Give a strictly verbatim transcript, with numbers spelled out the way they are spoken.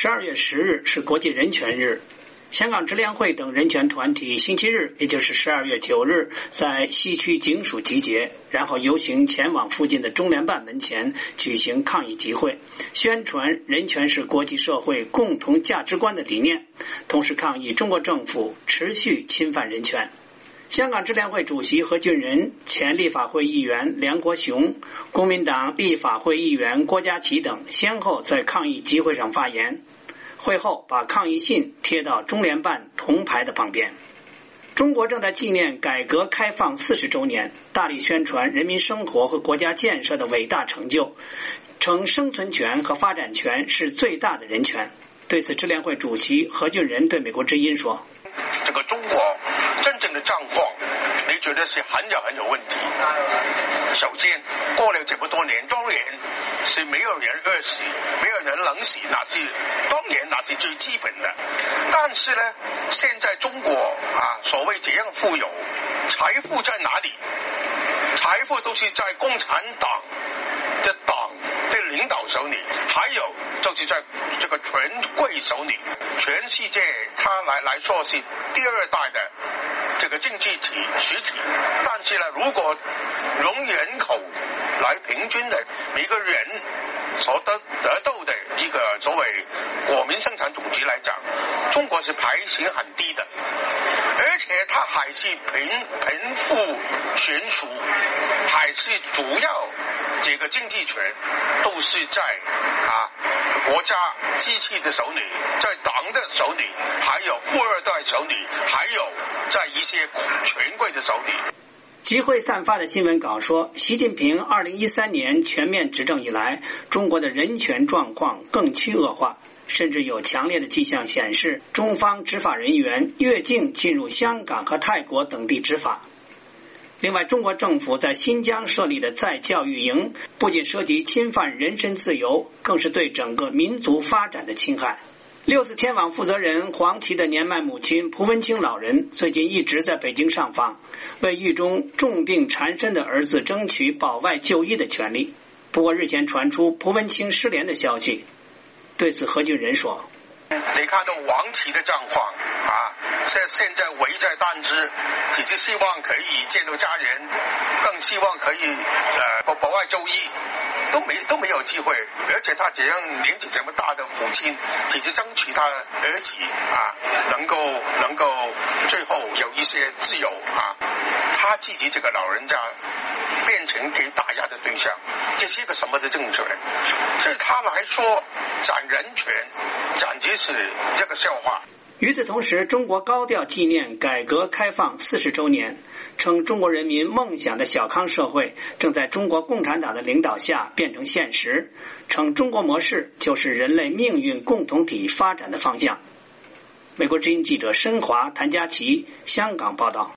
十二月十日是国际人权日。香港支联会等人权团体星期日，也就是十二月九日，在西区警署集结，然后游行前往附近的中联办门前举行抗议集会，宣传人权是国际社会共同价值观的理念，同时抗议中国政府持续侵犯人权。香港支联会主席何俊仁、前立法会议员梁国雄、公民党立法会议员郭家麒等先后在抗议集会上发言。会后把抗议信贴到中联办铜牌的旁边。中国正在纪念改革开放四十周年，大力宣传人民生活和国家建设的伟大成就，称生存权和发展权是最大的人权。对此，支联会主席何俊仁对美国之音说： 这个中国真正的状况，你觉得是很有很有问题。首先，过了这么多年，当然是没有人饿死，没有人冷死，那是当然那是最基本的。但是呢，现在中国啊，所谓这样富有，财富在哪里？财富都是在共产党的党的领导手里，还有就是在这个权贵手里。全世界他来来说是第二代的这个经济体实体，但是呢，如果用人口来平均的每个人所得得到的一个所谓国民生产总值来讲，中国是排行很低的，而且它还是贫贫富悬殊，还是主要这个经济权都是在啊国家机器的手里，在党的手里，还有富二代手里，还有在一些权贵的手里。 集会散发的新闻稿说，习近平二零一三年全面执政以来，中国的人权状况更趋恶化，甚至有强烈的迹象显示，中方执法人员越境进入香港和泰国等地执法。另外，中国政府在新疆设立的再教育营，不仅涉及侵犯人身自由，更是对整个民族发展的侵害。六四天网负责人黄琦的年迈母亲蒲文清老人最近一直在北京上访，为狱中重病缠身的儿子争取保外就医的权利。不过日前传出蒲文清失联的消息，对此何俊仁说： 你看到王琦的状况啊，现现在危在旦夕，只是希望可以见到家人，更希望可以呃保保外就医，都没都没有机会。而且他这样年纪这么大的母亲，只是争取他儿子啊能够能够最后有一些自由啊，他自己这个老人家变成给打压的对象，这是一个什么的政权？对他来说，讲人权简直是一个笑话。 与此同时，中国高调纪念改革开放四十周年，称中国人民梦想的小康社会正在中国共产党的领导下变成现实，称中国模式就是人类命运共同体发展的方向。美国之音记者申华、谭佳琪香港报道。